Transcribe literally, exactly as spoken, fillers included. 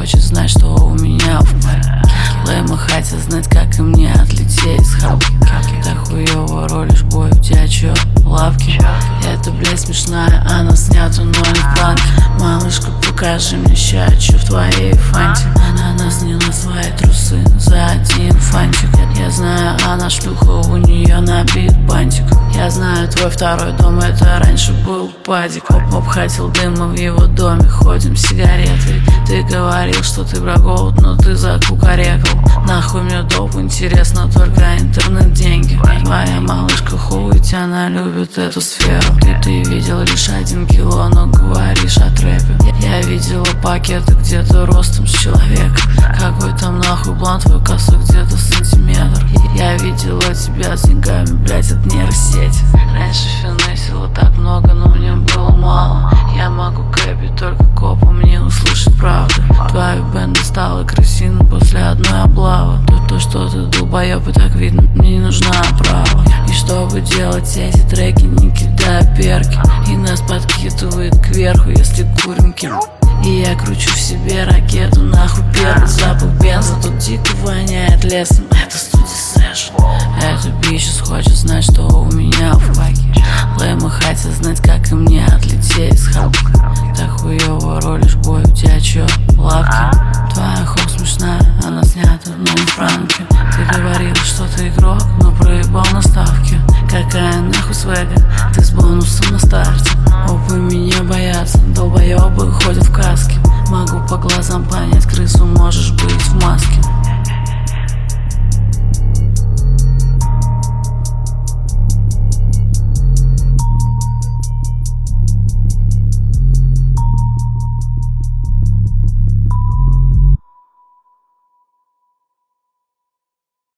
хочет знать, что у меня в парке. Лэма хотят знать, как и мне отлететь с хапки. Так хуёво ролишь, бой, у тебя чё, лапки? Это, блядь, смешная, она снята, но не в планке. Малышка, покажи мне щачу в твоей фанте. Она нас не на свои трусы за один фантик. Я знаю, она шлюха, у нее набит бантик. Я знаю, твой второй дом, это раньше был падик. Поп-поп хотел дыма в его доме, ходим сигареты. Ты говорил, что ты брагоут, но ты закукарекал. Нахуй мне доп, интересно только интернет, деньги. Твоя малышка хуить, она любит эту сферу. Ты, ты видел лишь один кило, но говоришь о трэпе. Я видела пакеты где-то ростом с человека. Какой там нахуй блант, твой косой где-то сантиметр. Я видела тебя с деньгами, блять, от нейросети. Раньше финесила так много, но мне было мало. Я могу кэпить только копом, не услышать правду. Твою бенду стала крысиной после одной облавы. То, то что ты долбоёб, и так видно, мне не нужна оправа. И чтобы делать эти треки, не кидая перки. И нас подкидывает кверху, если курим ким. И я кручу в себе ракету, нахуй первый запах бенза. Тут дико воняет лесом, это студия сэшн. Эта бичес хочет знать, что у меня в паке. Лэма хотят знать, как и мне отлететь с хапки. Так хуёво ролишь, бой, у тебя чё, лапки? Твоя хуй смешная, она снята, но не в пранке. Ты говорил, что ты игрок, но проебал на ставке. Какая нахуй свега, ты с бонусом на старте. Опы меня боятся, долбоёбы ходят в каске. Могу по глазам понять, крысу можешь быть в маске.